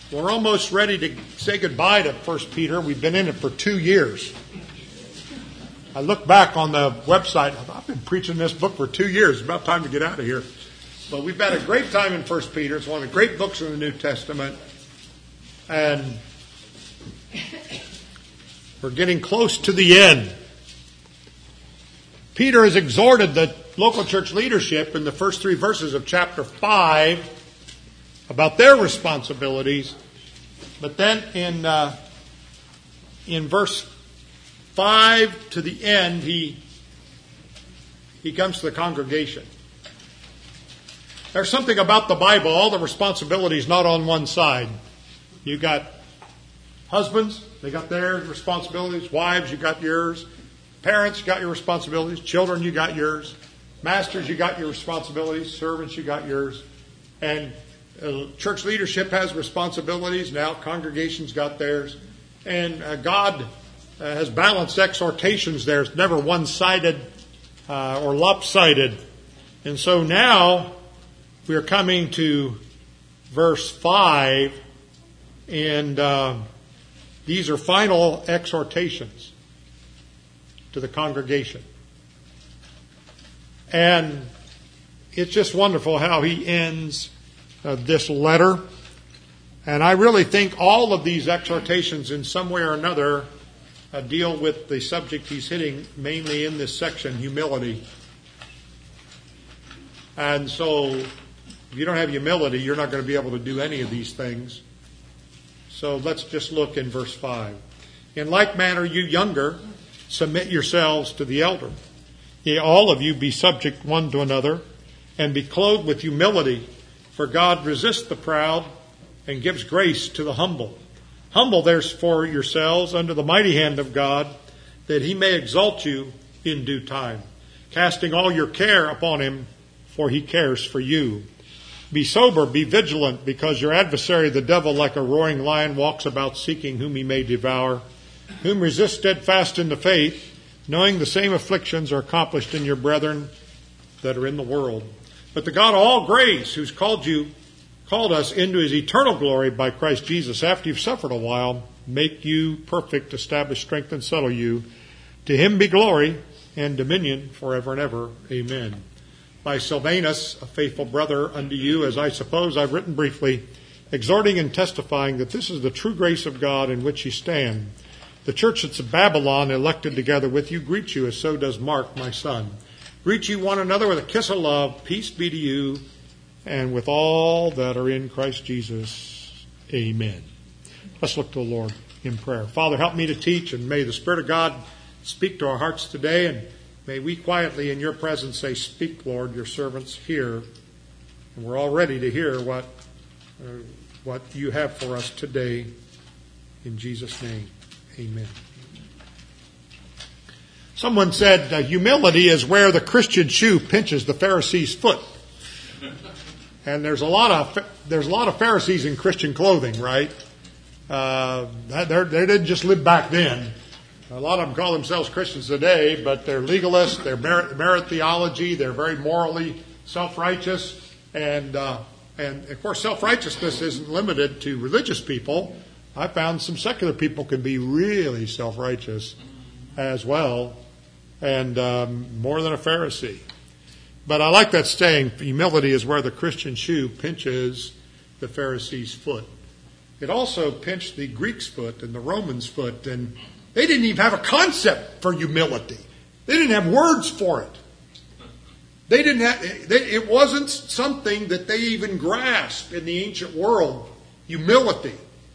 We're almost ready to say goodbye to 1 Peter. We've been in it for 2 years. I look back on the website. I've been preaching this book for 2 years. It's about time to get out of here. But we've had a great time in 1 Peter. It's one of the great books in the New Testament. And we're getting close to the end. Peter has exhorted the local church leadership in the first 3 verses of chapter 5 about their responsibilities. But then in verse 5 to the end, he comes to the congregation. There's something about the Bible, all the responsibilities not on one side. You got husbands, they got their responsibilities. Wives, you got yours. Parents, you got your responsibilities. Children, you got yours. Masters, you got your responsibilities. Servants, you got yours. And church leadership has responsibilities. Now congregations got theirs. And God has balanced exhortations there. It's never one-sided or lopsided. And so now we are coming to verse 5. And these are final exhortations to the congregation. And it's just wonderful how he ends this letter. And I really think all of these exhortations in some way or another deal with the subject he's hitting mainly in this section, humility. And so if you don't have humility, you're not going to be able to do any of these things. So let's just look in verse 5. In like manner, you younger, submit yourselves to the elder. Yea, all of you be subject one to another, and be clothed with humility. For God resists the proud, and gives grace to the humble. Humble therefore yourselves under the mighty hand of God, that he may exalt you in due time, casting all your care upon him, for he cares for you. Be sober, be vigilant, because your adversary the devil like a roaring lion walks about seeking whom he may devour, whom resist steadfast in the faith, knowing the same afflictions are accomplished in your brethren that are in the world. But the God of all grace, who's called us into his eternal glory by Christ Jesus, after you've suffered a while, make you perfect, establish, strengthen, settle you. To him be glory and dominion forever and ever. Amen. By Silvanus, a faithful brother unto you, as I suppose I've written briefly, exhorting and testifying that this is the true grace of God in which ye stand. The church that's at Babylon, elected together with you, greet you, as so does Mark, my son. Greet you one another with a kiss of love. Peace be to you, and with all that are in Christ Jesus. Amen. Let's look to the Lord in prayer. Father, help me to teach, and may the Spirit of God speak to our hearts today, and may we quietly in your presence say, speak, Lord, your servants hear. And we're all ready to hear what you have for us today. In Jesus' name, amen. Someone said humility is where the Christian shoe pinches the Pharisee's foot. And there's a lot of Pharisees in Christian clothing, right? They didn't just live back then. A lot of them call themselves Christians today, but they're legalists, they're merit theology, they're very morally self-righteous, and of course self-righteousness isn't limited to religious people. I found some secular people can be really self-righteous as well, and more than a Pharisee. But I like that saying, humility is where the Christian shoe pinches the Pharisee's foot. It also pinched the Greek's foot and the Roman's foot, and they didn't even have a concept for humility. They didn't have words for it. It wasn't something that they even grasped in the ancient world, humility.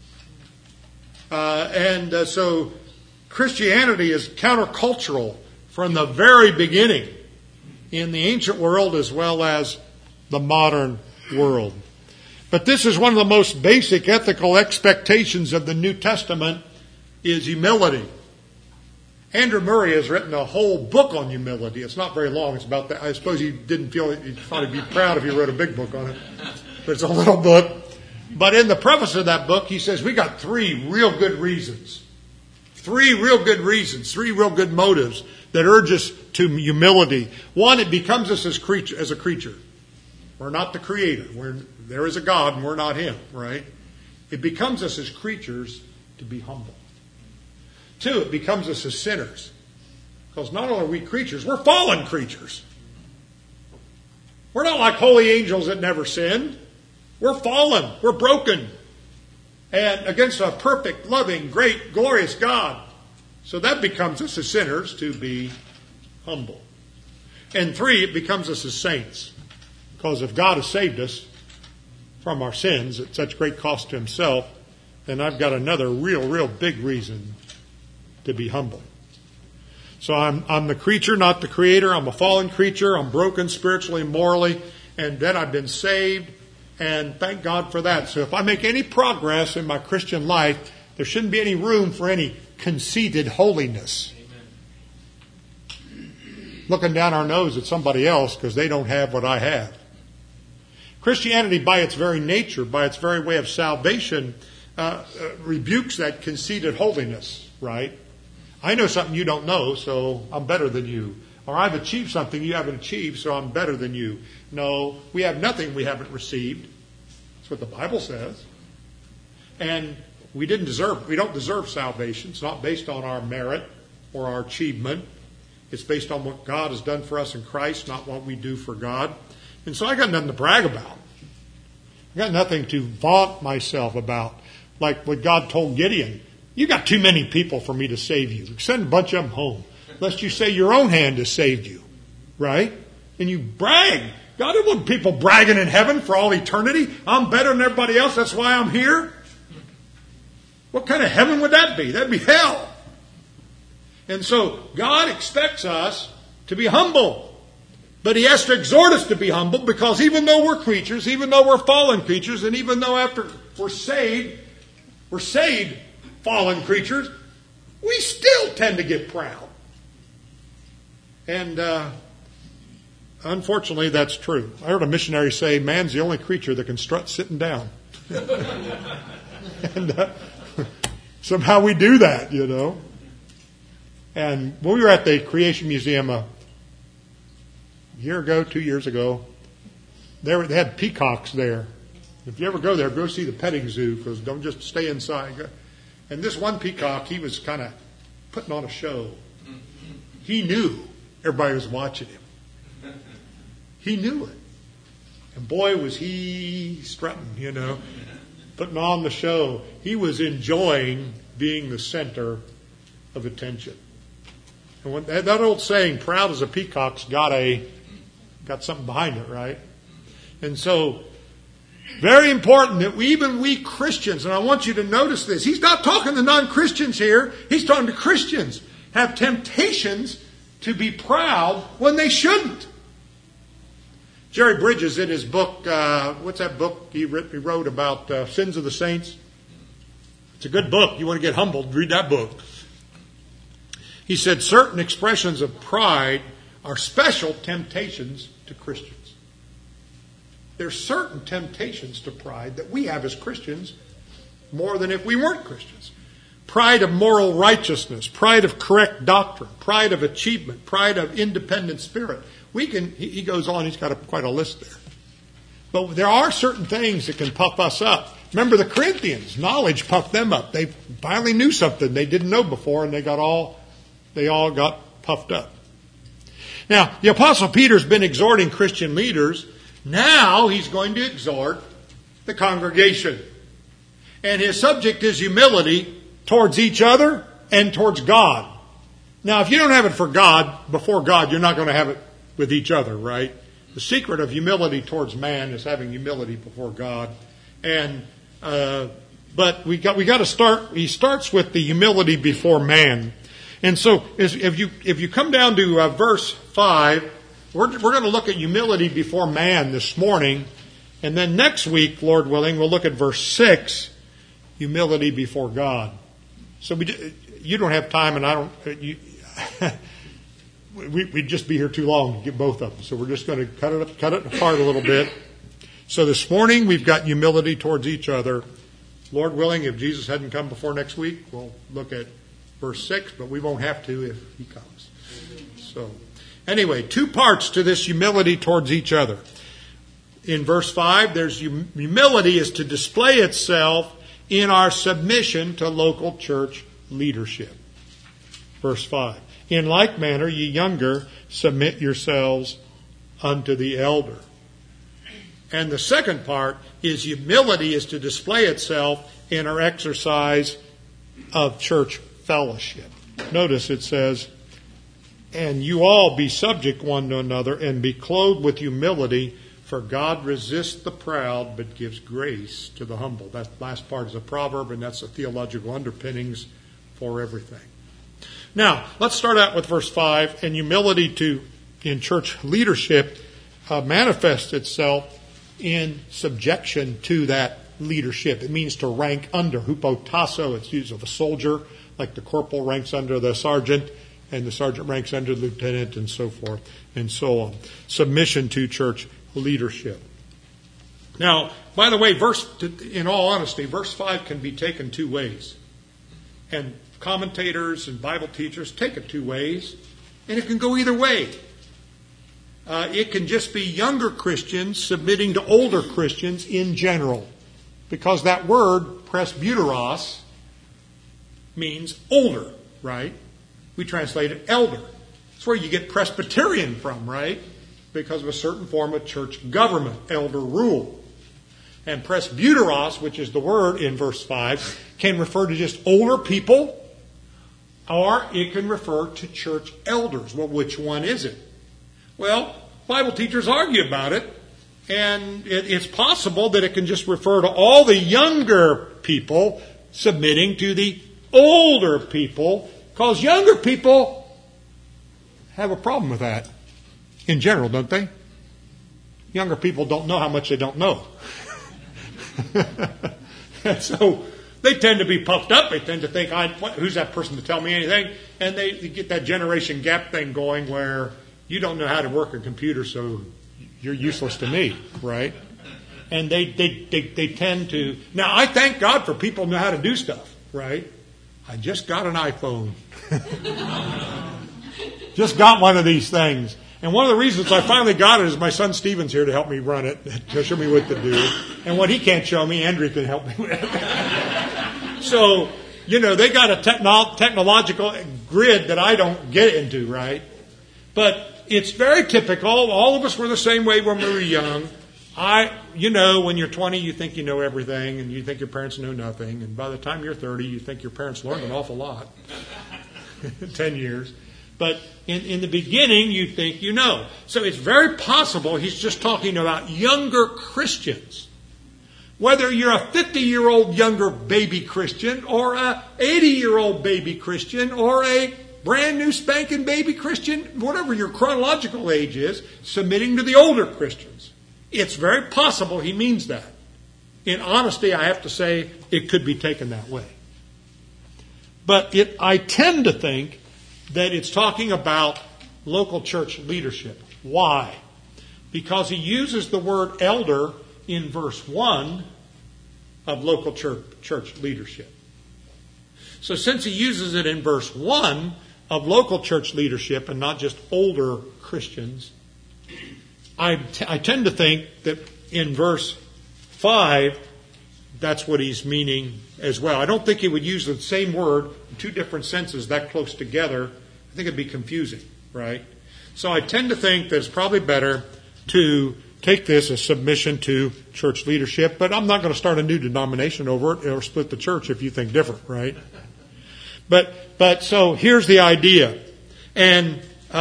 So Christianity is countercultural from the very beginning in the ancient world as well as the modern world. But this is one of the most basic ethical expectations of the New Testament is humility. Andrew Murray has written a whole book on humility. It's not very long. It's about that. I suppose he thought he'd be proud if he wrote a big book on it. But it's a little book. But in the preface of that book, he says, we got 3 real good reasons. 3 real good reasons, 3 real good motives that urge us to humility. One, it becomes us as a creature. We're not the creator. There is a God and we're not him, right? it becomes us as creatures to be humble. 2, it becomes us as sinners. Because not only are we creatures, we're fallen creatures. We're not like holy angels that never sinned. We're fallen. We're broken. And against a perfect, loving, great, glorious God. So that becomes us as sinners to be humble. And 3, it becomes us as saints. Because if God has saved us from our sins at such great cost to himself, then I've got another real big reason to be humble. So I'm the creature, not the creator. I'm a fallen creature. I'm broken spiritually and morally. And then I've been saved. And thank God for that. So if I make any progress in my Christian life, there shouldn't be any room for any conceited holiness. Amen. Looking down our nose at somebody else because they don't have what I have. Christianity, by its very nature, by its very way of salvation, rebukes that conceited holiness, right? I know something you don't know, so I'm better than you. Or I've achieved something you haven't achieved, so I'm better than you. No, we have nothing we haven't received. That's what the Bible says. And we don't deserve salvation. It's not based on our merit or our achievement. It's based on what God has done for us in Christ, not what we do for God. And so I got nothing to brag about. I got nothing to vaunt myself about. Like what God told Gideon, you got too many people for me to save you. Send a bunch of them home. Lest you say your own hand has saved you. Right? And you brag. God didn't want people bragging in heaven for all eternity. I'm better than everybody else. That's why I'm here. What kind of heaven would that be? That'd be hell. And so God expects us to be humble. But he has to exhort us to be humble because even though we're creatures, even though we're fallen creatures, and even though after we're saved fallen creatures, we still tend to get proud. And unfortunately, that's true. I heard a missionary say, man's the only creature that can strut sitting down. And somehow we do that, you know. And when we were at the Creation Museum a year ago, 2 years ago, they had peacocks there. If you ever go there, go see the petting zoo, because don't just stay inside. And this one peacock, he was kind of putting on a show. He knew everybody was watching him. He knew it. And boy, was he strutting, you know, putting on the show. He was enjoying being the center of attention. And when that old saying, proud as a peacock's got something behind it, right? And so, very important that we Christians, and I want you to notice this, he's not talking to non-Christians here, he's talking to Christians, have temptations to be proud when they shouldn't. Jerry Bridges, in his book, what's that book he wrote about Sins of the Saints? It's a good book. You want to get humbled, read that book. He said certain expressions of pride are special temptations to Christians. There's certain temptations to pride that we have as Christians more than if we weren't Christians. Pride of moral righteousness, pride of correct doctrine, pride of achievement, pride of independent spirit. He goes on, he's got quite a list there. But there are certain things that can puff us up. Remember the Corinthians, knowledge puffed them up. They finally knew something they didn't know before, and they all got puffed up. Now, the Apostle Peter's been exhorting Christian leaders. Now he's going to exhort the congregation. And his subject is humility towards each other and towards God. Now, if you don't have it for God, before God, you're not going to have it with each other, right? The secret of humility towards man is having humility before God. And but we got to start. He starts with the humility before man. And so, if you come down to verse 5, we're going to look at humility before man this morning, and then next week, Lord willing, we'll look at verse 6, humility before God. So you don't have time, and I don't. We'd just be here too long to get both of them. So we're just going to cut it apart a little bit. So this morning we've got humility towards each other. Lord willing, if Jesus hadn't come before next week, we'll look at verse 6, but we won't have to if he comes. So anyway, 2 parts to this humility towards each other. In verse 5, there's humility is to display itself in our submission to local church leadership. Verse 5. In like manner, ye younger, submit yourselves unto the elder. And the second part is humility is to display itself in our exercise of church fellowship. Notice it says, and you all be subject one to another and be clothed with humility, for God resists the proud but gives grace to the humble. That last part is a proverb, and that's the theological underpinnings for everything. Now, let's start out with verse 5. And humility in church leadership manifests itself in subjection to that leadership. It means to rank under. Hupotasso, it's used of a soldier, like the corporal ranks under the sergeant, and the sergeant ranks under the lieutenant, and so forth, and so on. Submission to church leadership. Now, by the way, in all honesty, verse 5 can be taken two ways. And commentators and Bible teachers take it two ways, and it can go either way. It can just be younger Christians submitting to older Christians in general, because that word, presbyteros, means older, right? We translate it elder. It's where you get Presbyterian from, right? Because of a certain form of church government, elder rule. And presbyteros, which is the word in verse 5, can refer to just older people, or it can refer to church elders. Well, which one is it? Well, Bible teachers argue about it, and it's possible that it can just refer to all the younger people submitting to the older people, because younger people have a problem with that in general, don't they? Younger people don't know how much they don't know. And so they tend to be puffed up. They tend to think, who's that person to tell me anything? And they get that generation gap thing going where you don't know how to work a computer, so you're useless to me, right? And they tend to... Now, I thank God for people who know how to do stuff, right? I just got an iPhone. Just got one of these things. And one of the reasons I finally got it is my son Stephen's here to help me run it, to show me what to do. And what he can't show me, Andrew can help me with. So, they got a technological grid that I don't get into, right? But it's very typical. All of us were the same way when we were young. When you're 20, you think you know everything, and you think your parents know nothing. And by the time you're 30, you think your parents learned an awful lot. 10 years. But in the beginning, you think you know. So it's very possible he's just talking about younger Christians. Whether you're a 50-year-old younger baby Christian, or a 80-year-old baby Christian, or a brand new spanking baby Christian, whatever your chronological age is, submitting to the older Christians. It's very possible he means that. In honesty, I have to say it could be taken that way. But I tend to think that it's talking about local church leadership. Why? Because he uses the word elder in verse 1 of local church leadership. So since he uses it in verse 1 of local church leadership and not just older Christians, I tend to think that in verse 5, that's what he's meaning as well. I don't think he would use the same word in two different senses that close together. I think it'd be confusing, right? So I tend to think that it's probably better to take this as submission to church leadership, but I'm not going to start a new denomination over it or split the church if you think different, right? But so here's the idea. And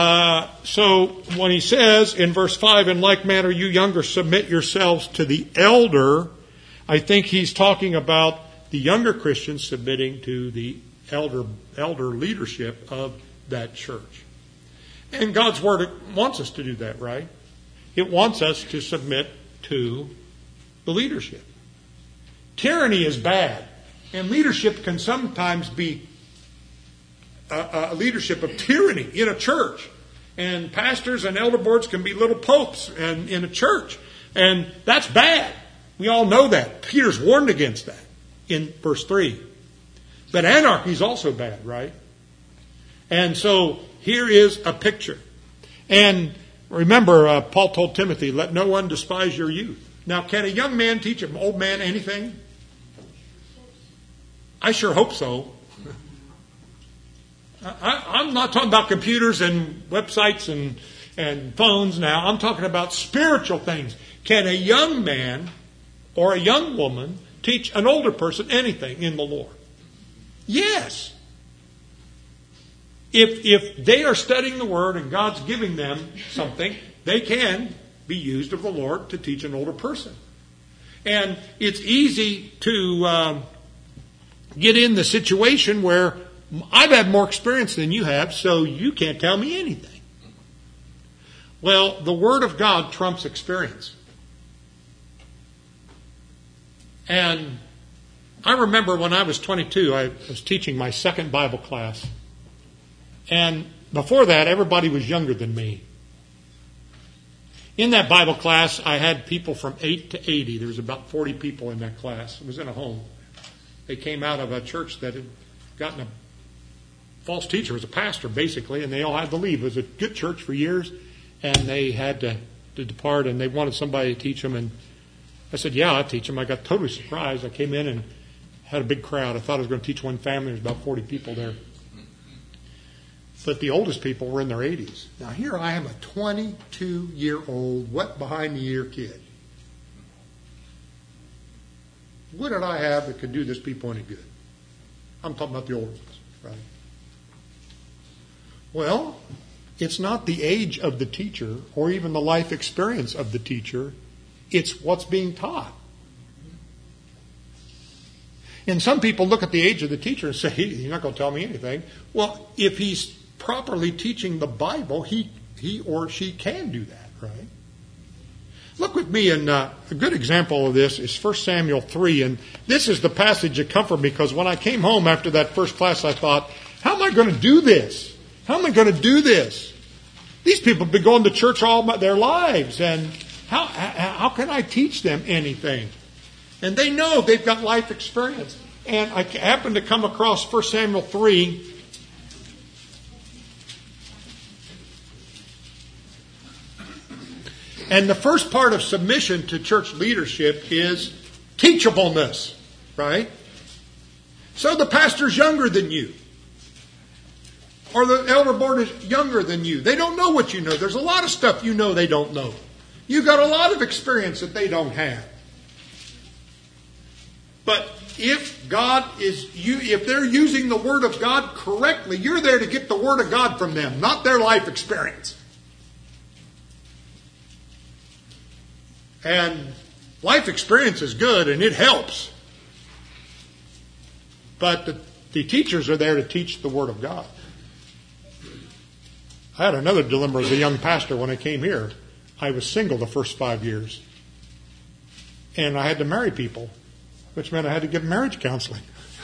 so when he says in verse 5, in like manner you younger submit yourselves to the elder, I think he's talking about the younger Christians submitting to the elder leadership of that church. And God's Word wants us to do that, right? It wants us to submit to the leadership. Tyranny is bad, and leadership can sometimes be a leadership of tyranny in a church. And pastors and elder boards can be little popes in a church. And that's bad. We all know that. Peter's warned against that in verse 3. But anarchy is also bad, right? And so here is a picture. And remember, Paul told Timothy, let no one despise your youth. Now, can a young man teach an old man anything? I sure hope so. I'm not talking about computers and websites and phones now. I'm talking about spiritual things. Can a young man or a young woman teach an older person anything in the Lord? Yes. If they are studying the Word and God's giving them something, they can be used of the Lord to teach an older person. And it's easy to get in the situation where I've had more experience than you have, so you can't tell me anything. Well, the Word of God trumps experience. And I remember when I was 22, I was teaching my second Bible class. And before that, everybody was younger than me. In that Bible class, I had people from 8 to 80. There was about 40 people in that class. It was in a home. They came out of a church that had gotten a false teacher. It was a pastor, basically, and they all had to leave. It was a good church for years, and they had to depart, and they wanted somebody to teach them. And I said, yeah, I'll teach them. I got totally surprised. I came in and had a big crowd. I thought I was going to teach one family. There was about 40 people there. But the oldest people were in their 80s. Now here I am, a 22-year-old, wet behind the ear kid. What did I have that could do this people any good? I'm talking about the older ones, right? Well, it's not the age of the teacher or even the life experience of the teacher. It's what's being taught. And some people look at the age of the teacher and say, he's not going to tell me anything. Well, if he's properly teaching the Bible, he or she can do that, right? Look with me, and a good example of this is 1 Samuel 3, and this is the passage that comforted me, because when I came home after that first class, I thought, how am I going to do this? How am I going to do this? These people have been going to church all their lives, and how can I teach them anything? And they know they've got life experience. And I happened to come across 1 Samuel 3. And the first part of submission to church leadership is teachableness, right? So the pastor's younger than you. Or the elder board is younger than you. They don't know what you know. There's a lot of stuff you know they don't know. You've got a lot of experience that they don't have. But if they're using the Word of God correctly, you're there to get the Word of God from them, not their life experience. And life experience is good and it helps. But the teachers are there to teach the Word of God. I had another dilemma as a young pastor when I came here. I was single the first 5 years. And I had to marry people, which meant I had to give marriage counseling.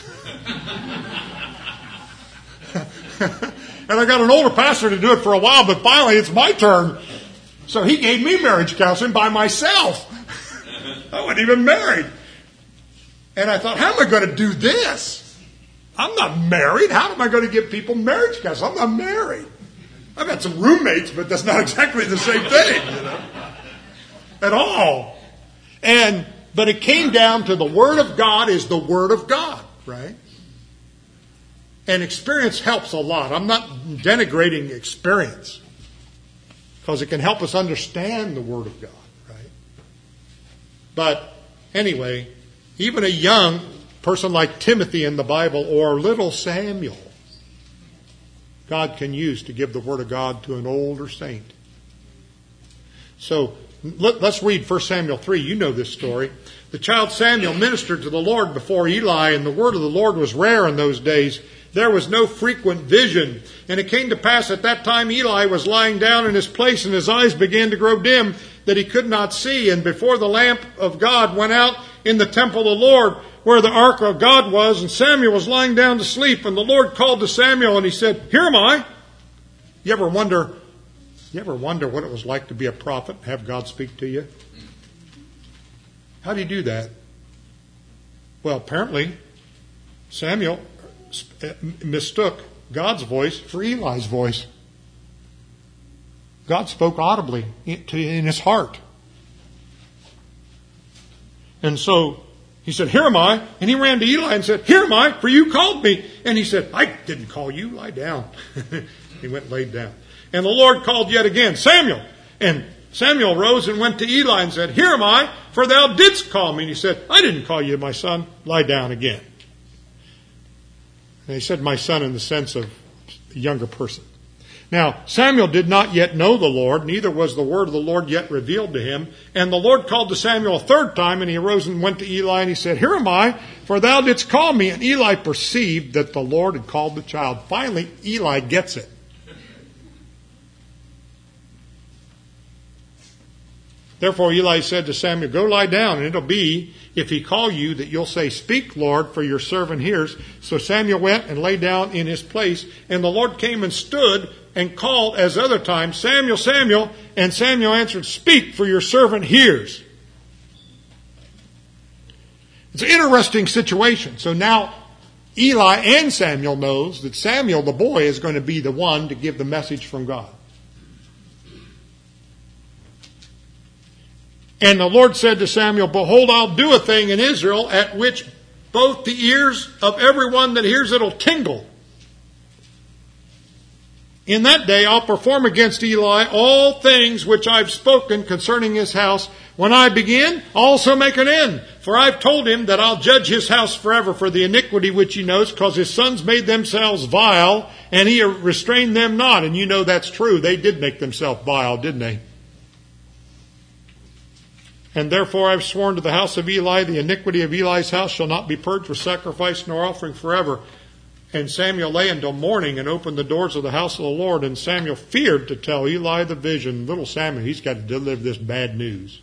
And I got an older pastor to do it for a while, but finally it's my turn. So he gave me marriage counseling by myself. I wasn't even married. And I thought, how am I going to do this? I'm not married. How am I going to give people marriage counseling? I'm not married. I've had some roommates, but that's not exactly the same thing, at all. But it came down to the Word of God is the Word of God, right? And experience helps a lot. I'm not denigrating experience, because it can help us understand the Word of God, right? But anyway, even a young person like Timothy in the Bible or little Samuel, God can use to give the Word of God to an older saint. So let's read 1 Samuel 3. You know this story. The child Samuel ministered to the Lord before Eli, and the word of the Lord was rare in those days. There was no frequent vision. And it came to pass at that time Eli was lying down in his place, and his eyes began to grow dim, that he could not see. And before the lamp of God went out in the temple of the Lord, where the ark of God was, and Samuel was lying down to sleep, and the Lord called to Samuel, and he said, "Here am I." You ever wonder what it was like to be a prophet and have God speak to you? How do you do that? Well, apparently, Samuel mistook God's voice for Eli's voice. God spoke audibly in his heart. And so He said, "Here am I." And he ran to Eli and said, "Here am I, for you called me." And he said, "I didn't call you. Lie down." He went and laid down. And the Lord called yet again, "Samuel." And Samuel rose and went to Eli and said, "Here am I, for thou didst call me." And he said, "I didn't call you, my son. Lie down again." And he said "my son" in the sense of a younger person. Now, Samuel did not yet know the Lord, neither was the word of the Lord yet revealed to him. And the Lord called to Samuel a third time, and he arose and went to Eli, and he said, "Here am I, for thou didst call me." And Eli perceived that the Lord had called the child. Finally, Eli gets it. Therefore Eli said to Samuel, "Go lie down, and it'll be, if he call you, that you'll say, 'Speak, Lord, for your servant hears.'" So Samuel went and lay down in his place, and the Lord came and stood and called as other times, "Samuel, Samuel." And Samuel answered, "Speak, for your servant hears." It's an interesting situation. So now Eli and Samuel knows that Samuel, the boy, is going to be the one to give the message from God. And the Lord said to Samuel, "Behold, I'll do a thing in Israel at which both the ears of everyone that hears it will tingle. In that day I'll perform against Eli all things which I've spoken concerning his house. When I begin, I'll also make an end. For I've told him that I'll judge his house forever for the iniquity which he knows, because his sons made themselves vile, and he restrained them not." And you know that's true. They did make themselves vile, didn't they? "And therefore I've sworn to the house of Eli, the iniquity of Eli's house shall not be purged with sacrifice nor offering forever." And Samuel lay until morning and opened the doors of the house of the Lord. And Samuel feared to tell Eli the vision. Little Samuel, he's got to deliver this bad news.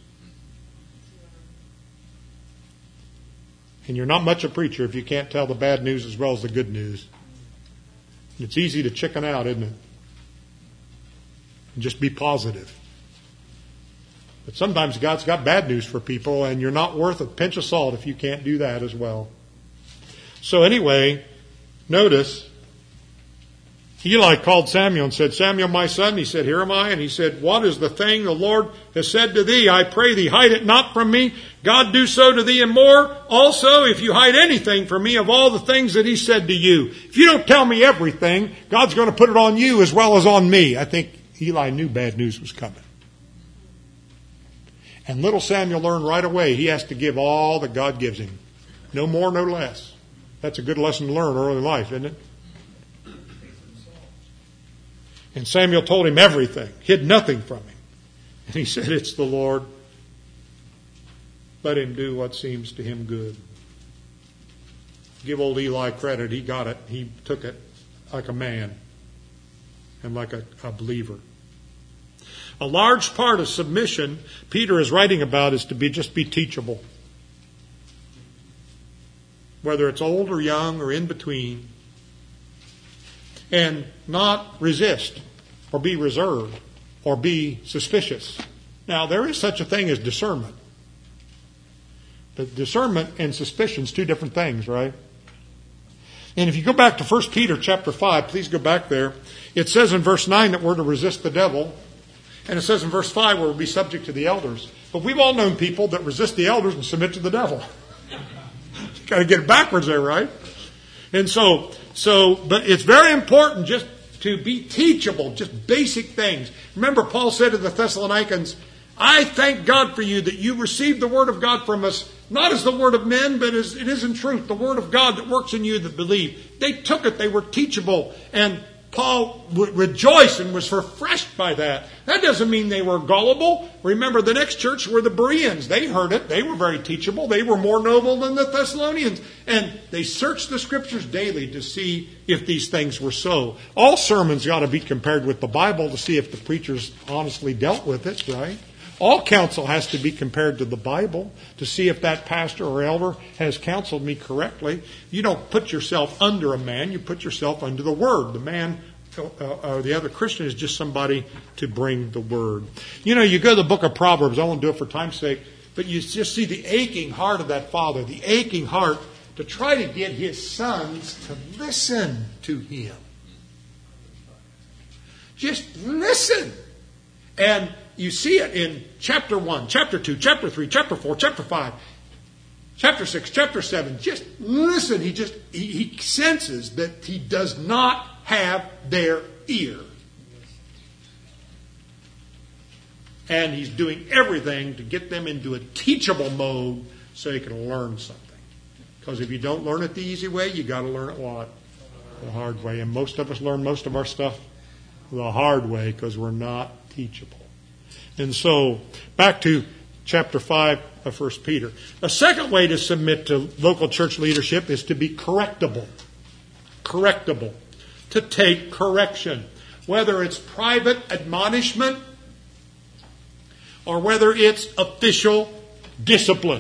And you're not much a preacher if you can't tell the bad news as well as the good news. It's easy to chicken out, isn't it? And just be positive. But sometimes God's got bad news for people, and you're not worth a pinch of salt if you can't do that as well. So anyway, notice, Eli called Samuel and said, "Samuel, my son." He said, "Here am I." And he said, "What is the thing the Lord has said to thee? I pray thee, hide it not from me. God do so to thee and more. Also, if you hide anything from me of all the things that he said to you." If you don't tell me everything, God's going to put it on you as well as on me. I think Eli knew bad news was coming. And little Samuel learned right away he has to give all that God gives him. No more, no less. That's a good lesson to learn early in life, isn't it? And Samuel told him everything, hid nothing from him. And he said, "It's the Lord. Let him do what seems to him good." Give old Eli credit. He got it. He took it like a man and like a believer. A large part of submission Peter is writing about is to just be teachable. Whether it's old or young or in between. And not resist or be reserved or be suspicious. Now, there is such a thing as discernment. But discernment and suspicion is two different things, right? And if you go back to 1 Peter chapter 5, please go back there. It says in verse 9 that we're to resist the devil. And it says in verse 5 we'll be subject to the elders. But we've all known people that resist the elders and submit to the devil. You got to get it backwards there, right? And but it's very important just to be teachable, just basic things. Remember, Paul said to the Thessalonians, "I thank God for you that you received the word of God from us, not as the word of men, but as it is in truth, the word of God that works in you that believe." They took it, they were teachable, and Paul rejoiced and was refreshed by that. That doesn't mean they were gullible. Remember, the next church were the Bereans. They heard it. They were very teachable. They were more noble than the Thessalonians. And they searched the Scriptures daily to see if these things were so. All sermons got to be compared with the Bible to see if the preachers honestly dealt with it, right? All counsel has to be compared to the Bible to see if that pastor or elder has counseled me correctly. You don't put yourself under a man. You put yourself under the Word. The man or the other Christian is just somebody to bring the Word. You know, you go to the book of Proverbs. I won't do it for time's sake. But you just see the aching heart of that father, the aching heart to try to get his sons to listen to him. Just listen. And you see it in chapter 1, chapter 2, chapter 3, chapter 4, chapter 5. Chapter 6, chapter 7, just listen. He senses that he does not have their ear. And he's doing everything to get them into a teachable mode so they can learn something. Because if you don't learn it the easy way, you got to learn it what? The hard way. And most of us learn most of our stuff the hard way because we're not teachable. And so, back to chapter 5 of 1 Peter. A second way to submit to local church leadership is to be correctable. Correctable. To take correction. Whether it's private admonishment or whether it's official discipline.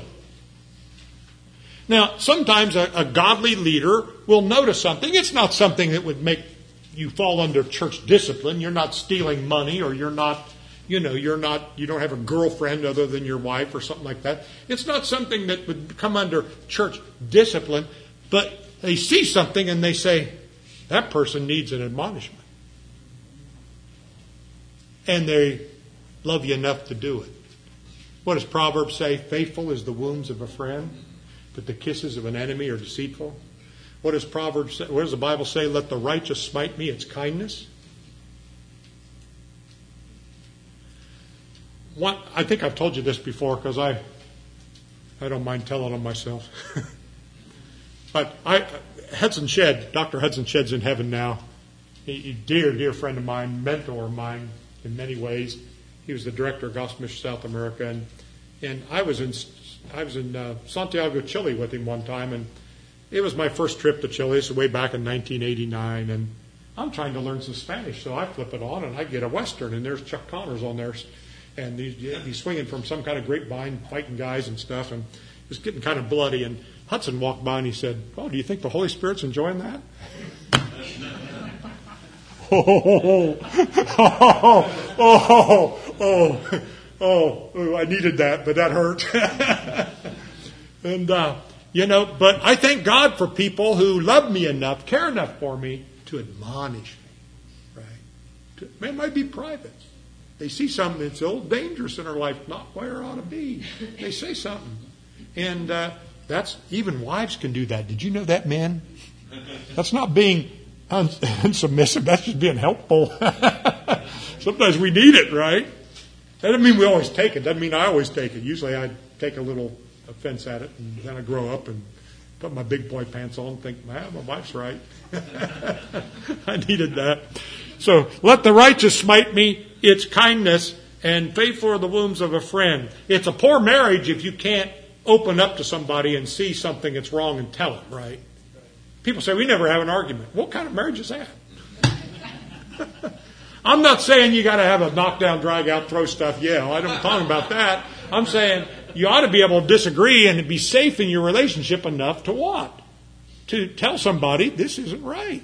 Now, sometimes a godly leader will notice something. It's not something that would make you fall under church discipline. You're not stealing money, or you don't have a girlfriend other than your wife or something like that. It's not something that would come under church discipline, but they see something and they say, that person needs an admonishment. And they love you enough to do it. What does Proverbs say? Faithful is the wounds of a friend, but the kisses of an enemy are deceitful. What does Proverbs say? What does the Bible say? Let the righteous smite me, it's kindness. I think I've told you this before because I don't mind telling on myself. But Hudson Shedd, Dr. Hudson Shedd's in heaven now. A dear friend of mine, mentor of mine in many ways. He was the director of Gospel Mission South America, and I was in Santiago, Chile with him one time, and it was my first trip to Chile. This was way back in 1989, and I'm trying to learn some Spanish, so I flip it on and I get a Western, and there's Chuck Connors on there, and he's swinging from some kind of grapevine, fighting guys and stuff, and it was getting kind of bloody. And Hudson walked by and he said, "Oh, do you think the Holy Spirit's enjoying that?" I needed that, but that hurt. And, but I thank God for people who love me enough, care enough for me to admonish me, right? It might be private. They see something that's a little dangerous in their life, not where it ought to be. They say something. And that's, even wives can do that. Did you know that, men? That's not being unsubmissive. That's just being helpful. Sometimes we need it, right? That doesn't mean we always take it. Doesn't mean I always take it. Usually I take a little offense at it, and then I grow up and put my big boy pants on and think, man, my wife's right. I needed that. So, let the righteous smite me, it's kindness, and faithful are the wounds of a friend. It's a poor marriage if you can't open up to somebody and see something that's wrong and tell them, right? People say, we never have an argument. What kind of marriage is that? I'm not saying you got to have a knockdown, drag out, throw stuff. Yeah, I'm talking about that. I'm saying you ought to be able to disagree and be safe in your relationship enough to what? To tell somebody this isn't right.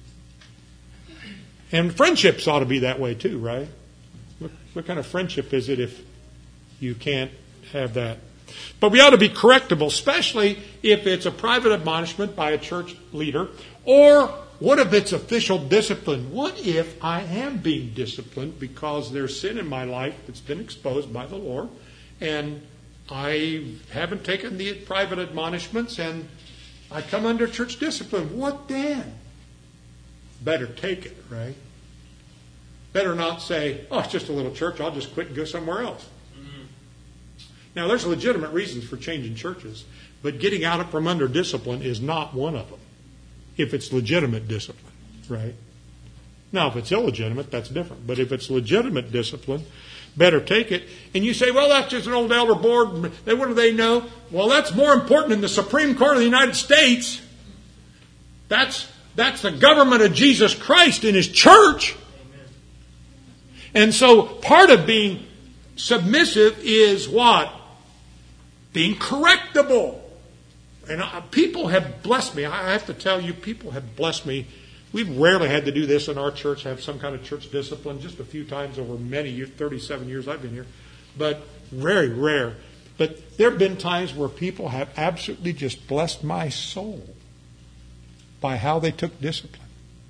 And friendships ought to be that way too, right? What kind of friendship is it if you can't have that? But we ought to be correctable, especially if it's a private admonishment by a church leader. Or what if it's official discipline? What if I am being disciplined because there's sin in my life that's been exposed by the Lord, and I haven't taken the private admonishments and I come under church discipline? What then? Better take it, right? Better not say, oh, it's just a little church, I'll just quit and go somewhere else. Now, there's legitimate reasons for changing churches, but getting out from under discipline is not one of them, if it's legitimate discipline, right? Now, if it's illegitimate, that's different. But if it's legitimate discipline, better take it. And you say, well, that's just an old elder board. What do they know? Well, that's more important than the Supreme Court of the United States. That's the government of Jesus Christ in His church. And so part of being submissive is what? Being correctable. And people have blessed me. I have to tell you, people have blessed me. We've rarely had to do this in our church, have some kind of church discipline, just a few times over many years, 37 years I've been here. But very rare. But there have been times where people have absolutely just blessed my soul by how they took discipline.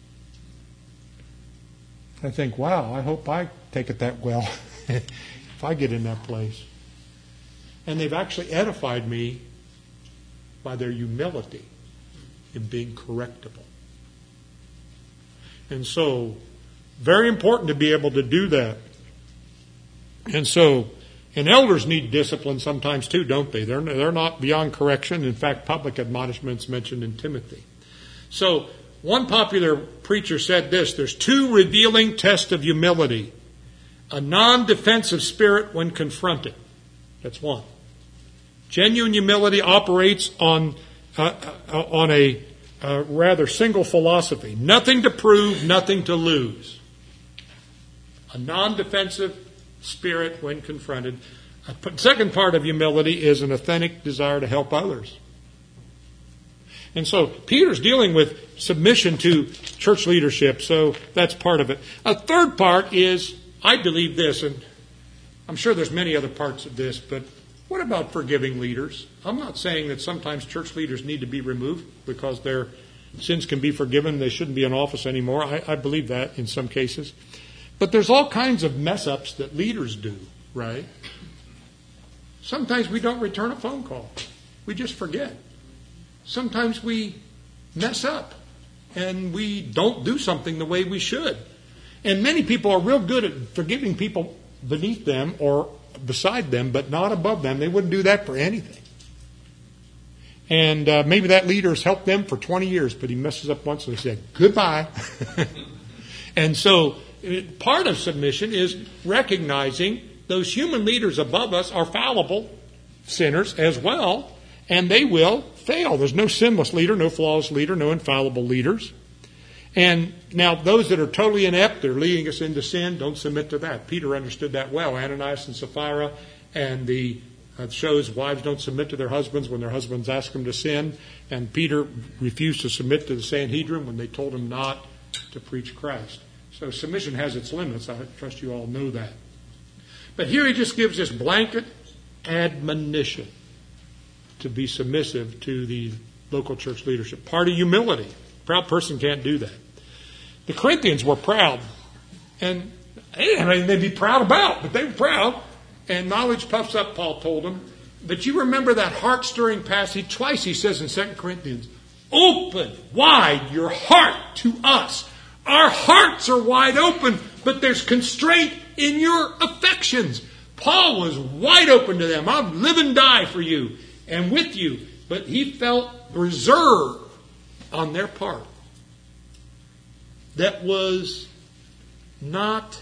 I think, wow, I hope I take it that well if I get in that place. And they've actually edified me by their humility in being correctable. And so, very important to be able to do that. And elders need discipline sometimes too, don't they? They're not beyond correction. In fact, public admonishment's mentioned in Timothy. So, one popular preacher said this: there's two revealing tests of humility. A non-defensive spirit when confronted. That's one. Genuine humility operates on a rather single philosophy. Nothing to prove, nothing to lose. A non-defensive spirit when confronted. A second part of humility is an authentic desire to help others. And so Peter's dealing with submission to church leadership, so that's part of it. A third part is, I believe this, and I'm sure there's many other parts of this, but what about forgiving leaders? I'm not saying that sometimes church leaders need to be removed because their sins can be forgiven. They shouldn't be in office anymore. I believe that in some cases. But there's all kinds of mess-ups that leaders do, right? Sometimes we don't return a phone call. We just forget. Sometimes we mess up and we don't do something the way we should. And many people are real good at forgiving people beneath them or beside them, but not above them. They wouldn't do that for anything. And maybe that leader has helped them for 20 years, but he messes up once and they say, goodbye. And so part of submission is recognizing those human leaders above us are fallible sinners as well, and they will fail. There's no sinless leader, no flawless leader, no infallible leaders. And now those that are totally inept, they're leading us into sin, don't submit to that. Peter understood that well. Ananias and Sapphira, and the shows wives don't submit to their husbands when their husbands ask them to sin. And Peter refused to submit to the Sanhedrin when they told him not to preach Christ. So submission has its limits. I trust you all know that. But here he just gives this blanket admonition to be submissive to the local church leadership. Part of humility. A proud person can't do that. The Corinthians were proud. And they'd be proud about, but they were proud. And knowledge puffs up, Paul told them. But you remember that heart-stirring passage? Twice he says in 2 Corinthians, open wide your heart to us. Our hearts are wide open, but there's constraint in your affections. Paul was wide open to them. I'll live and die for you and with you. But he felt reserve on their part that was not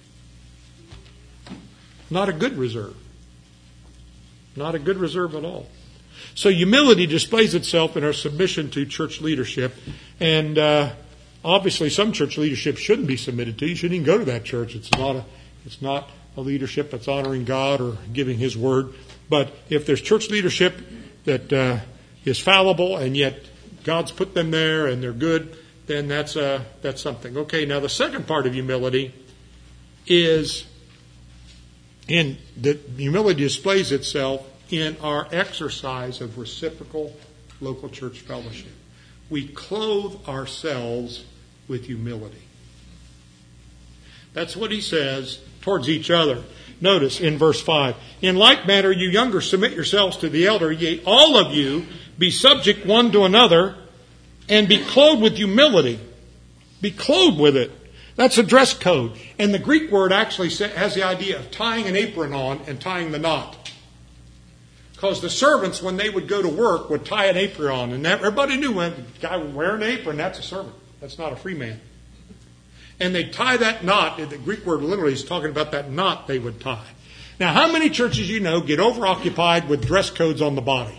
a good reserve. Not a good reserve at all. So humility displays itself in our submission to church leadership. And obviously some church leadership shouldn't be submitted to. You shouldn't even go to that church. It's not a leadership that's honoring God or giving His word. But if there's church leadership that is fallible and yet God's put them there and they're good, then that's something. Okay, now the second part of humility is in that humility displays itself in our exercise of reciprocal local church fellowship. We clothe ourselves with humility. That's what he says towards each other. Notice in verse 5, in like manner, you younger, submit yourselves to the elder, yea, all of you be subject one to another, and be clothed with humility. Be clothed with it. That's a dress code. And the Greek word actually has the idea of tying an apron on and tying the knot. Because the servants, when they would go to work, would tie an apron on. And everybody knew when the guy would wear an apron, that's a servant. That's not a free man. And they'd tie that knot. The Greek word literally is talking about that knot they would tie. Now, how many churches you know get overoccupied with dress codes on the body?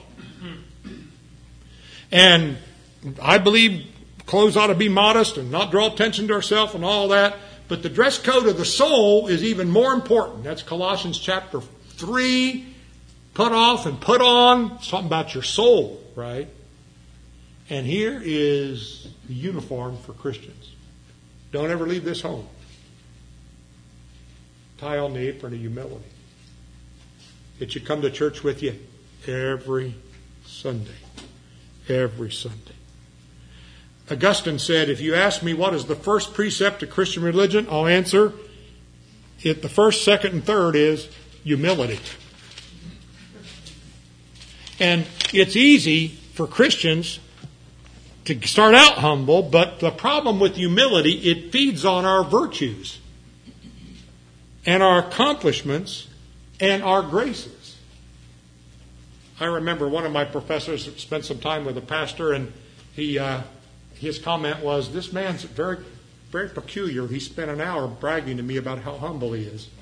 And I believe clothes ought to be modest and not draw attention to ourselves and all that. But the dress code of the soul is even more important. That's Colossians chapter 3. Put off and put on. It's talking about your soul, right? And here is the uniform for Christians. Don't ever leave this home. Tie on the apron of humility. It should come to church with you every Sunday. Every Sunday. Augustine said, if you ask me what is the first precept of Christian religion, I'll answer it. The first, second, and third is humility. And it's easy for Christians to start out humble, but the problem with humility, it feeds on our virtues and our accomplishments and our graces. I remember one of my professors spent some time with a pastor, and his comment was, "This man's very, very peculiar. He spent an hour bragging to me about how humble he is."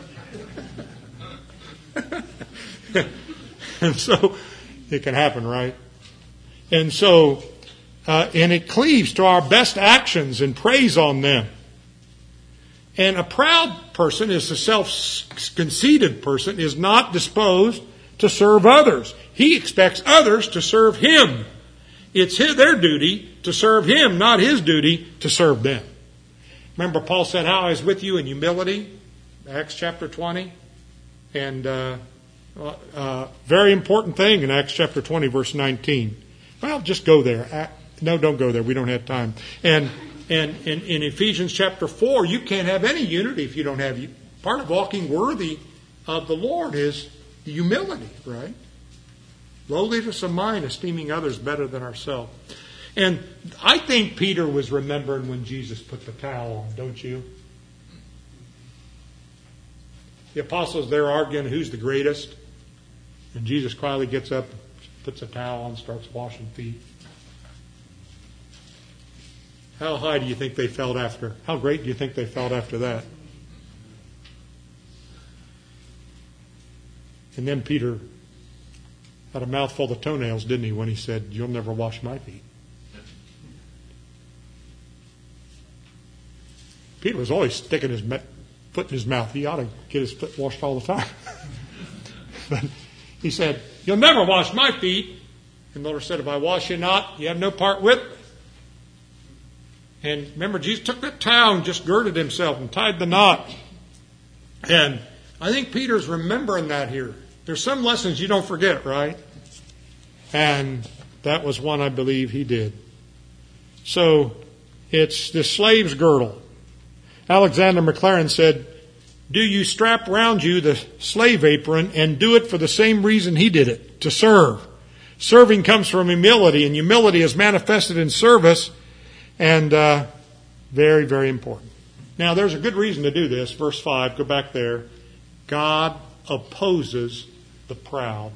And so it can happen, right? And so, and it cleaves to our best actions and preys on them. And a proud person, is a self-conceited person, is not disposed to serve others. He expects others to serve him. It's their duty to serve him, not his duty to serve them. Remember Paul said, "How I was with you in humility," Acts chapter 20. And very important thing in Acts chapter 20, verse 19. Well, just go there. No, don't go there. We don't have time. And in Ephesians chapter 4, you can't have any unity if you don't have... Part of walking worthy of the Lord is humility, right? Lowliness of mind, esteeming others better than ourselves. And I think Peter was remembering when Jesus put the towel on, don't you? The apostles, they're arguing who's the greatest. And Jesus quietly gets up, puts a towel on, starts washing feet. How high do you think they felt after? How great do you think they felt after that? And then Peter had a mouthful of toenails, didn't he, when he said, "You'll never wash my feet." Peter was always sticking his foot in his mouth. He ought to get his foot washed all the time. But he said, "You'll never wash my feet." And the Lord said, "If I wash you not, you have no part with me." And remember, Jesus took that towel and just girded himself and tied the knot. And I think Peter's remembering that here. There's some lessons you don't forget, right? And that was one I believe he did. So it's the slave's girdle. Alexander McLaren said, "Do you strap round you the slave apron and do it for the same reason he did it, to serve. Serving comes from humility, and humility is manifested in service, and very, very important." Now, there's a good reason to do this. Verse 5, go back there. God opposes the proud,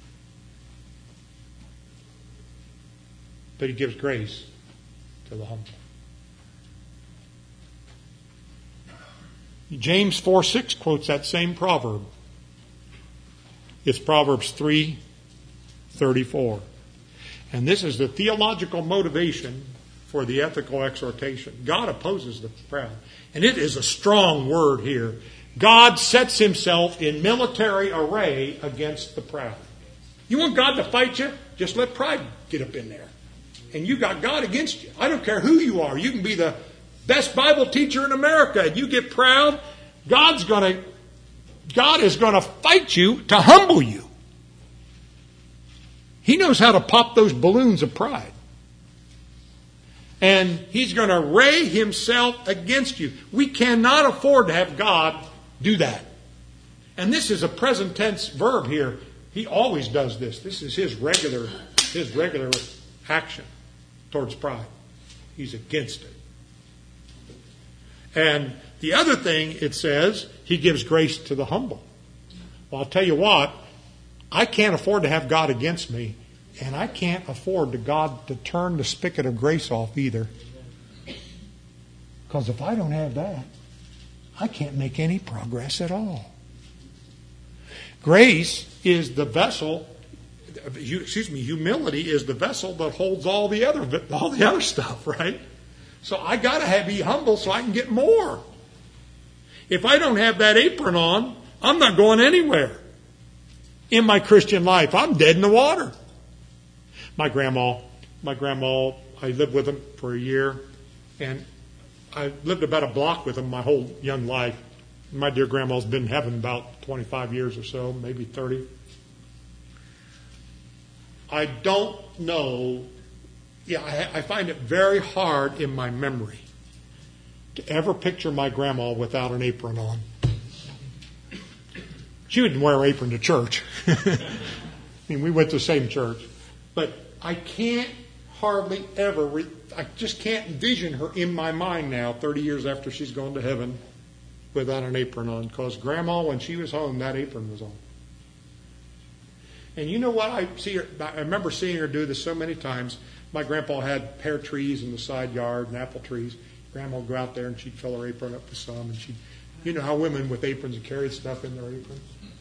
but he gives grace to the humble. James 4:6 quotes that same proverb. It's Proverbs 3:34. And this is the theological motivation for the ethical exhortation. God opposes the proud. And it is a strong word here. God sets himself in military array against the proud. You want God to fight you? Just let pride get up in there. And you got God against you. I don't care who you are. You can be the best Bible teacher in America, and you get proud, God is going to fight you to humble you. He knows how to pop those balloons of pride. And he's going to array himself against you. We cannot afford to have God do that. And this is a present tense verb here. He always does this. This is his regular action towards pride. He's against it. And the other thing it says, he gives grace to the humble. Well, I'll tell you what, I can't afford to have God against me, and I can't afford to God to turn the spigot of grace off either. Because if I don't have that, I can't make any progress at all. Grace is the vessel, humility is the vessel that holds all the other stuff, right? So I got to be humble so I can get more. If I don't have that apron on, I'm not going anywhere in my Christian life. I'm dead in the water. My grandma, I lived with them for a year, and I lived about a block with them my whole young life. My dear grandma's been in heaven about 25 years or so, maybe 30. I don't know. I find it very hard in my memory to ever picture my grandma without an apron on. She wouldn't wear an apron to church. I mean, we went to the same church. But I can't hardly ever, I just can't envision her in my mind now, 30 years after she's gone to heaven, without an apron on. Because Grandma, when she was home, that apron was on. And you know what? I remember seeing her do this so many times. My grandpa had pear trees in the side yard and apple trees. Grandma would go out there and she'd fill her apron up with some. And you know how women with aprons carry stuff in their aprons?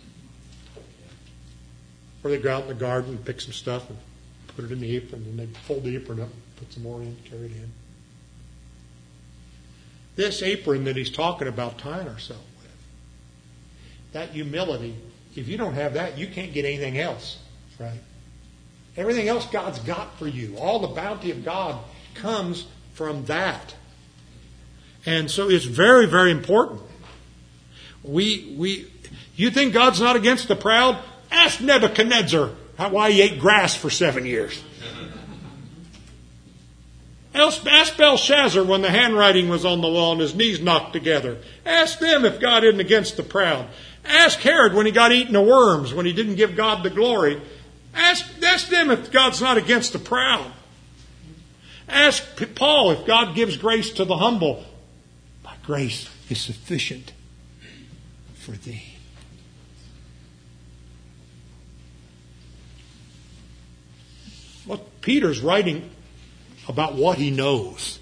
Or they go out in the garden and pick some stuff and put it in the apron, and they'd fold the apron up, put some more in, carry it in. This apron that he's talking about tying ourselves with, that humility, if you don't have that, you can't get anything else, right? Everything else God's got for you. All the bounty of God comes from that. And so it's very, very important. You think God's not against the proud? Ask Nebuchadnezzar why he ate grass for 7 years. Ask Belshazzar when the handwriting was on the wall and his knees knocked together. Ask them if God isn't against the proud. Ask Herod when he got eaten of worms, when he didn't give God the glory. Ask them if God's not against the proud. Ask Paul if God gives grace to the humble. My grace is sufficient for thee. What Peter's writing about what he knows.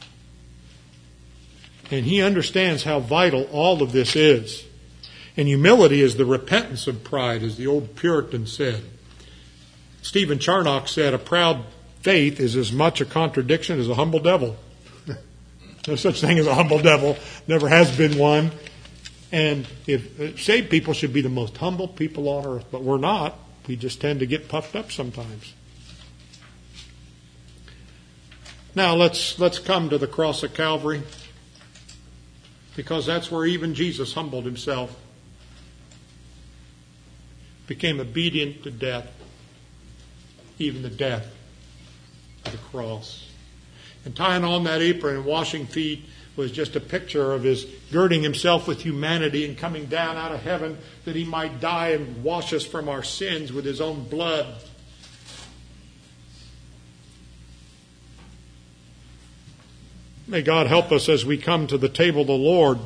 And he understands how vital all of this is. And humility is the repentance of pride, as the old Puritan said. Stephen Charnock said, a proud faith is as much a contradiction as a humble devil. No such thing as a humble devil. Never has been one. And if saved people should be the most humble people on earth, but we're not. We just tend to get puffed up sometimes. Now let's come to the cross of Calvary, because that's where even Jesus humbled himself, became obedient to death, even the death of the cross. And tying on that apron and washing feet was just a picture of his girding himself with humanity and coming down out of heaven that he might die and wash us from our sins with his own blood. May God help us as we come to the table of the Lord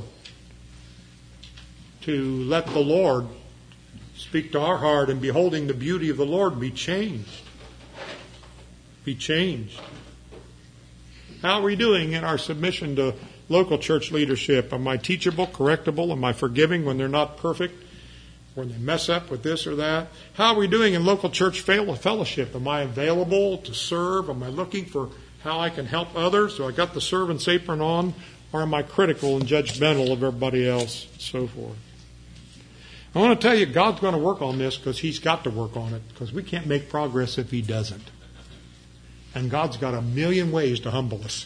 to let the Lord speak to our heart, and beholding the beauty of the Lord, be changed. Be changed. How are we doing in our submission to local church leadership? Am I teachable, correctable? Am I forgiving when they're not perfect? When they mess up with this or that? How are we doing in local church fellowship? Am I available to serve? Am I looking for how I can help others? Do I got the servant's apron on? Or am I critical and judgmental of everybody else and so forth? I want to tell you, God's going to work on this, because he's got to work on it, because we can't make progress if he doesn't. And God's got a million ways to humble us.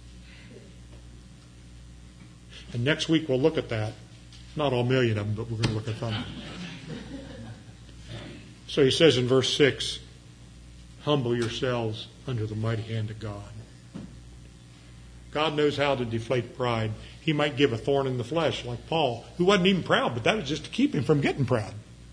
And next week we'll look at that. Not all million of them, but we're going to look at some. So he says in verse 6, humble yourselves under the mighty hand of God. God knows how to deflate pride. He might give a thorn in the flesh, like Paul, who wasn't even proud, but that was just to keep him from getting proud.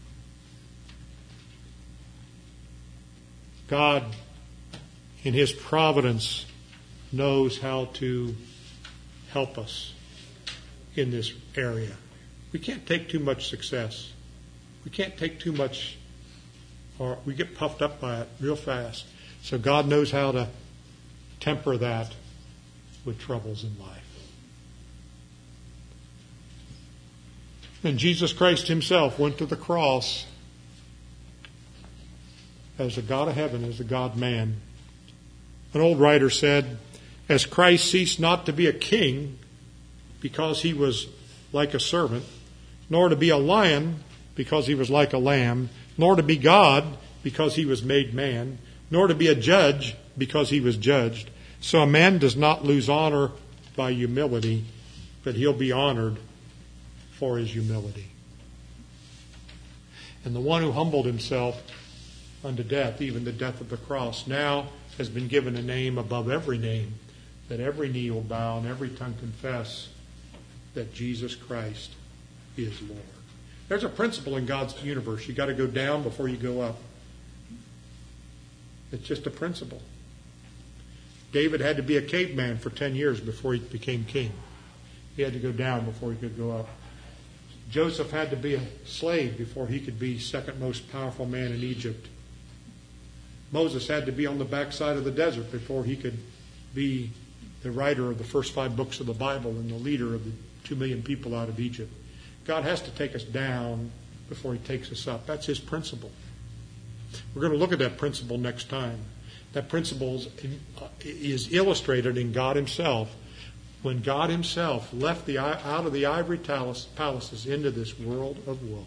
God, in his providence, knows how to help us in this area. We can't take too much success. We can't take too much, or we get puffed up by it real fast. So God knows how to temper that with troubles in life. And Jesus Christ himself went to the cross as the God of heaven, as the God-man. An old writer said, as Christ ceased not to be a king because he was like a servant, nor to be a lion because he was like a lamb, nor to be God because he was made man, nor to be a judge because he was judged. So a man does not lose honor by humility, but he'll be honored for his humility. And the one who humbled himself unto death, even the death of the cross, now has been given a name above every name, that every knee will bow and every tongue confess that Jesus Christ is Lord. There's a principle in God's universe. You've got to go down before you go up. It's just a principle. David had to be a caveman for 10 years before he became king. He had to go down before he could go up. Joseph had to be a slave before he could be second most powerful man in Egypt. Moses had to be on the backside of the desert before he could be the writer of the first 5 books of the Bible and the leader of the 2 million people out of Egypt. God has to take us down before he takes us up. That's his principle. We're going to look at that principle next time. That principle is illustrated in God himself. When God himself left out of the ivory palaces into this world of woe.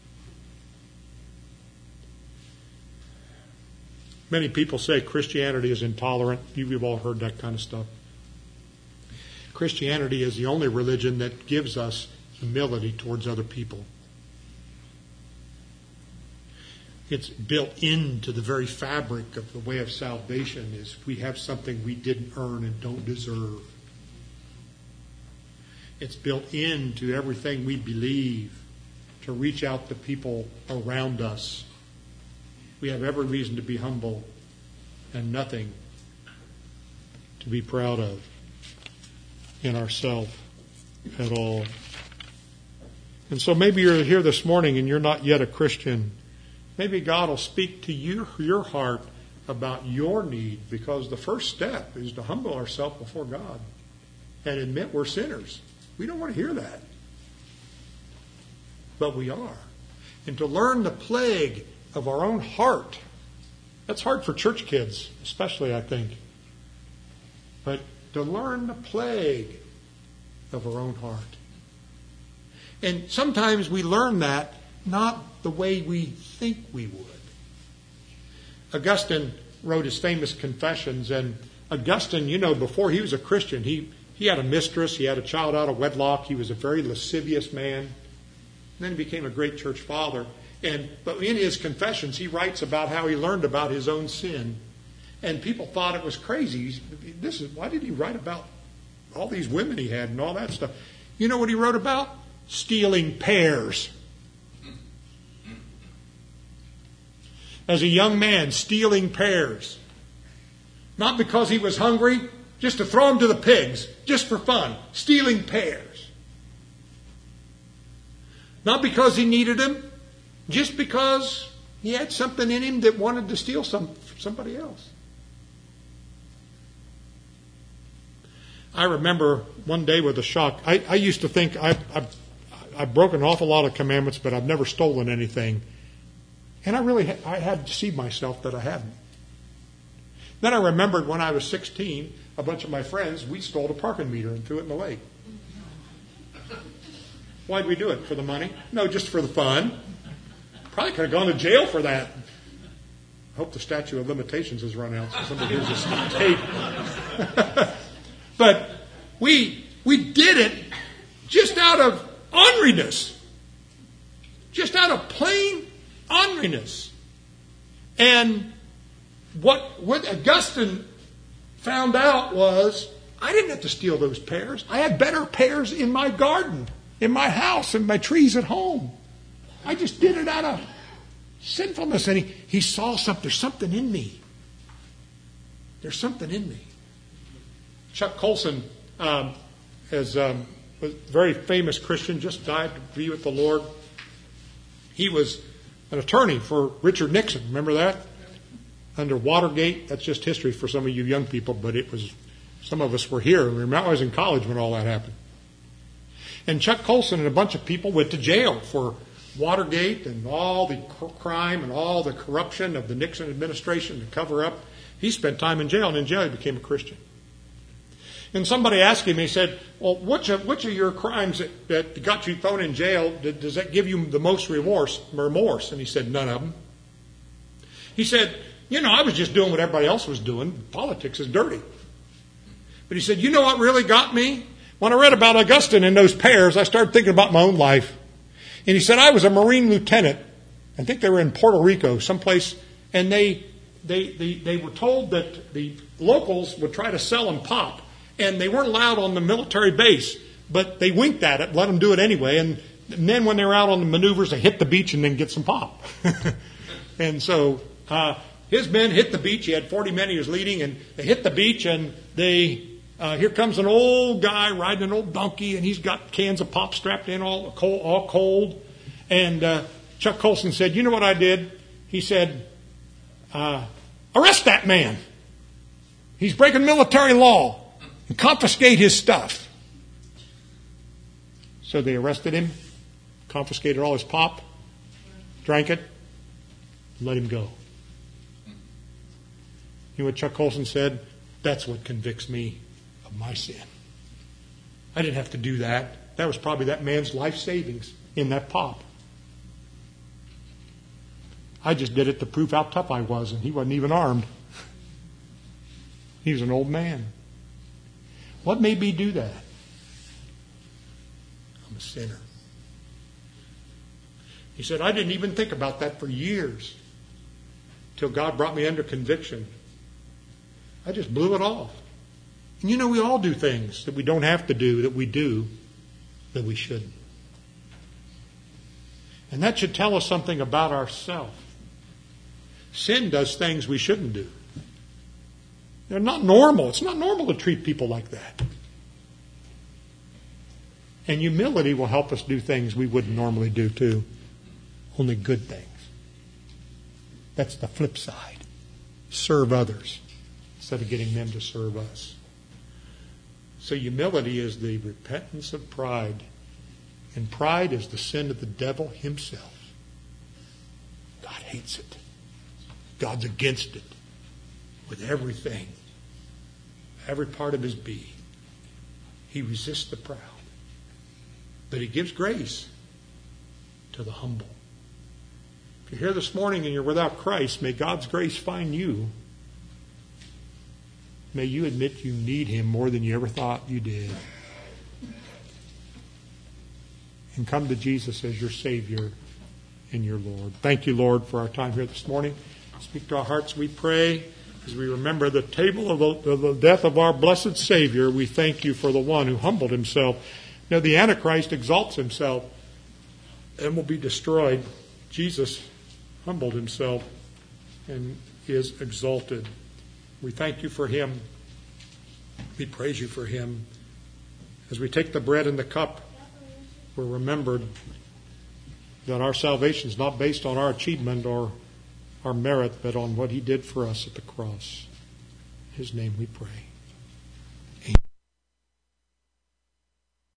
Many people say Christianity is intolerant. You've all heard that kind of stuff. Christianity is the only religion that gives us humility towards other people. It's built into the very fabric of the way of salvation is we have something we didn't earn and don't deserve. It's built into everything we believe to reach out to people around us. We have every reason to be humble and nothing to be proud of in ourselves at all. And so maybe you're here this morning and you're not yet a Christian. Maybe God will speak to your heart about your need, because the first step is to humble ourselves before God and admit we're sinners. We don't want to hear that. But we are. And to learn the plague of our own heart. That's hard for church kids, especially, I think. But to learn the plague of our own heart. And sometimes we learn that not the way we think we would. Augustine wrote his famous Confessions, and Augustine, before he was a Christian, he had a mistress, he had a child out of wedlock, he was a very lascivious man. And then he became a great church father. But in his Confessions, he writes about how he learned about his own sin. And people thought it was crazy. Why did he write about all these women he had and all that stuff? You know what he wrote about? Stealing pears. As a young man, stealing pears. Not because he was hungry, just to throw them to the pigs, just for fun. Stealing pears. Not because he needed them, just because he had something in him that wanted to steal somebody else. I remember one day with a shock. I used to think I've broken an awful lot of commandments, but I've never stolen anything. And I had deceived myself that I hadn't. Then I remembered when I was 16, a bunch of my friends, we stole a parking meter and threw it in the lake. Why'd we do it? For the money? No, just for the fun. Probably could have gone to jail for that. I hope the statute of limitations has run out so somebody hears this on tape. But we did it just out of orneriness. Just out of plain orneriness. And what Augustine found out was I didn't have to steal those pears. I had better pears in my garden, in my house, and my trees at home. I just did it out of sinfulness. And he saw something. There's something in me. There's something in me. Chuck Colson was a very famous Christian, just died to be with the Lord. He was an attorney for Richard Nixon. Remember that? Under Watergate. That's just history for some of you young people, but some of us were here. I was in college when all that happened. And Chuck Colson and a bunch of people went to jail for Watergate and all the crime and all the corruption of the Nixon administration to cover up. He spent time in jail, and in jail he became a Christian. And somebody asked him, he said, well, which of your crimes that got you thrown in jail, does that give you the most remorse? And he said, none of them. He said, I was just doing what everybody else was doing. Politics is dirty. But he said, you know what really got me? When I read about Augustine and those pears, I started thinking about my own life. And he said, I was a Marine lieutenant. I think they were in Puerto Rico, someplace. And they were told that the locals would try to sell them pop. And they weren't allowed on the military base. But they winked at it, let them do it anyway. And then when they were out on the maneuvers, they hit the beach and then get some pop. And so his men hit the beach. He had 40 men he was leading, and they hit the beach, and here comes an old guy riding an old donkey, and he's got cans of pop strapped in, all cold. And Chuck Colson said, "You know what I did?" He said, "Arrest that man. He's breaking military law, and confiscate his stuff." So they arrested him, confiscated all his pop, drank it, and let him go. You know what Chuck Colson said? "That's what convicts me of my sin. I didn't have to do that. That was probably that man's life savings in that pop. I just did it to prove how tough I was, and he wasn't even armed. He was an old man." What made me do that? I'm a sinner. He said, "I didn't even think about that for years till God brought me under conviction. I just blew it off." And you know, we all do things that we don't have to do, that we do, that we shouldn't. And that should tell us something about ourselves. Sin does things we shouldn't do. They're not normal. It's not normal to treat people like that. And humility will help us do things we wouldn't normally do too. Only good things. That's the flip side. Serve others instead of getting them to serve us. So humility is the repentance of pride. And pride is the sin of the devil himself. God hates it. God's against it with everything, every part of his being. He resists the proud. But he gives grace to the humble. If you're here this morning and you're without Christ, may God's grace find you. May you admit you need him more than you ever thought you did. And come to Jesus as your Savior and your Lord. Thank you, Lord, for our time here this morning. Speak to our hearts, we pray. As we remember the table of the death of our blessed Savior, we thank you for the one who humbled himself. Now, the Antichrist exalts himself and will be destroyed. Jesus humbled himself and is exalted. We thank you for him. We praise you for him. As we take the bread and the cup, we're remembered that our salvation is not based on our achievement or our merit, but on what he did for us at the cross. In his name we pray.